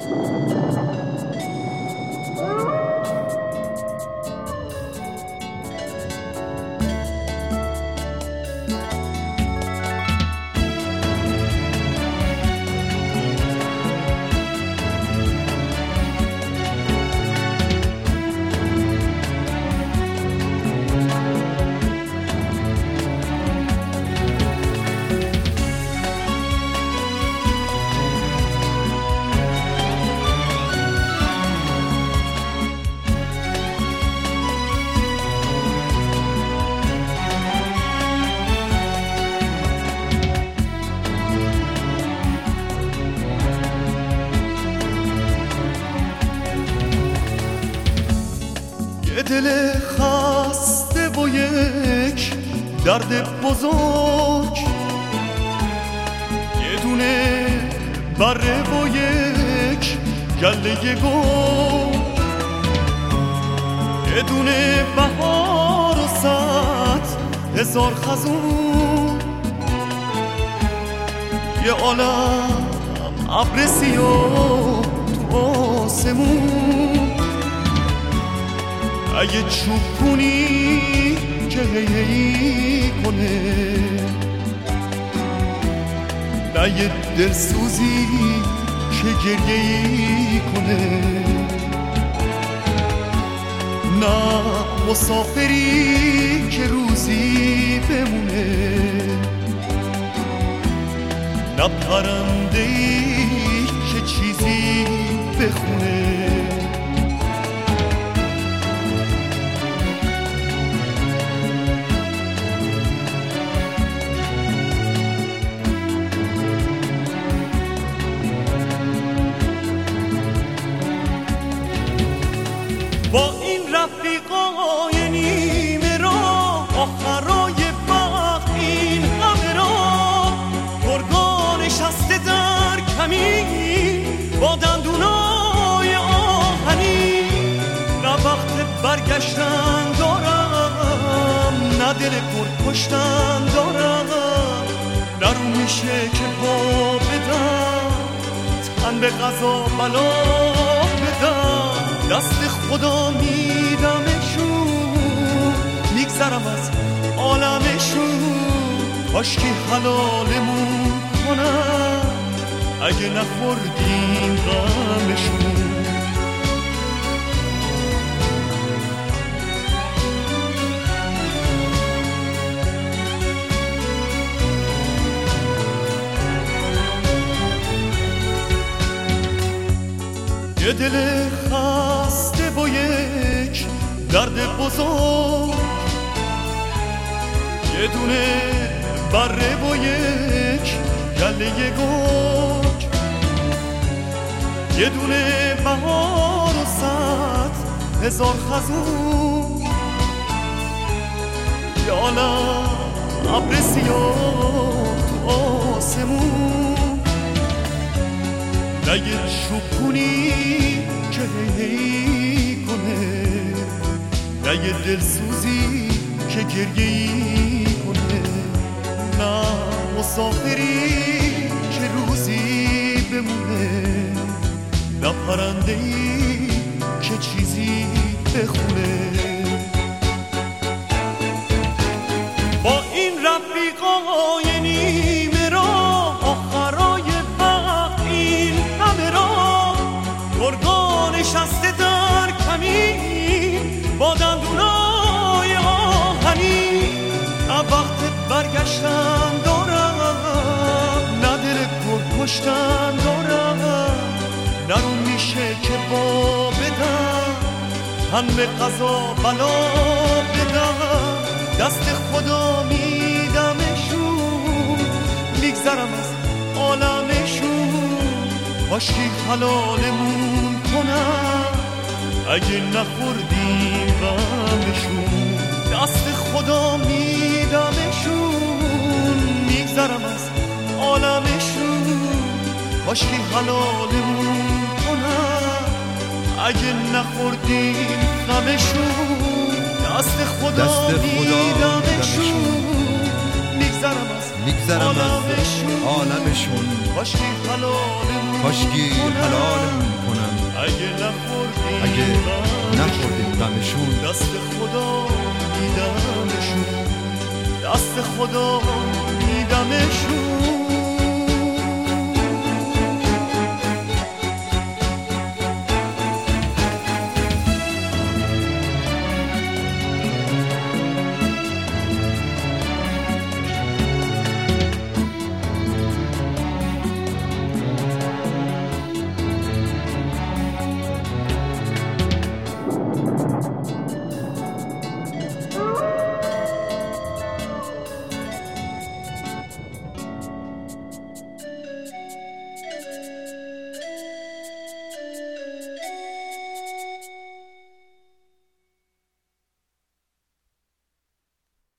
دل خسته و یک درد بزرگ، یه دونه بره و یک گله گل، یه دونه بهار و 100,000 خزون، یه عالم ابر سیاه تو آسمون. اگه چوب کنی که هی کنه، نه یه دلسوزی که گریه کنه، نه مسافری که روزی بمونه، نه پرنده‌ای که چیزی بخونه. با این رفیقای نیمه راه، آخرای وقت این همه راه، گرگا نشسته در کمین با دندونای آهنی. نه وقت برگشتن دارم، نه دل پر کشتن دارم، نه رو میشه که پا بدم، تن به قضا بلا بدم. دست خدا میدمشون، میگذرم از عالمشون، کاشکی حلالمون کنن اگه نخوردیم غمشون. یه دل خسته با یک درد بزرگ، یه دونه بره با یک گله گرگ، یه دونه بهار و 100,000 خزون، یه عالم ابر سیاه تو آسمون. نه یه چوبونی که هی کنه، نه یه دلسوزی که گریه کنه، نه مسافری که روزی بمونه، نه پرنده‌ای که چیزی بخونه. با این رفیقای نیمه راه، آخرای وقت این همه راه، گرگا نشسته در کمین با دندونای آهنی. نه وقت برگشتن دارم، نه دل پر کشتن دارم، نه رو میشه که با بدم، تن به قضا بلا بدم. دست خدا میدمشون، میگذرم از عالمشون، کاشکی حلالمون کنن اگه نخوردیم غمشون. دست خدا میدمشون، میگذرم از عالمشون، کاشکی حلالمون کنن اگه نخوردیم غمشون. دست خدا میدمشون، میگذرم از میگذرم از عالمشون کاشکی حلالمون کنم اگه نخوردیم غمشون دست خدا میدمشون دست خدا میدمشون